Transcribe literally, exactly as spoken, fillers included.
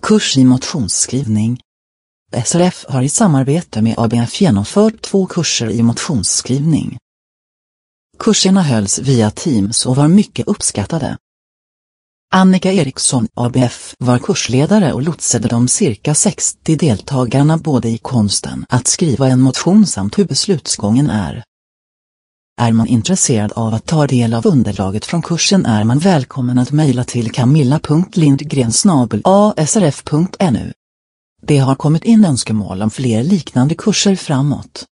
Kurs i motionsskrivning. S R F har i samarbete med A B F genomfört två kurser i motionsskrivning. Kurserna hölls via Teams och var mycket uppskattade. Annika Eriksson, A B F, var kursledare och lotsade de cirka sextio deltagarna både i konsten att skriva en motion samt hur beslutsgången är. Är man intresserad av att ta del av underlaget från kursen är man välkommen att mejla till camilla punkt lindgren snabel a s r f punkt n u. Det har kommit in önskemål om fler liknande kurser framåt.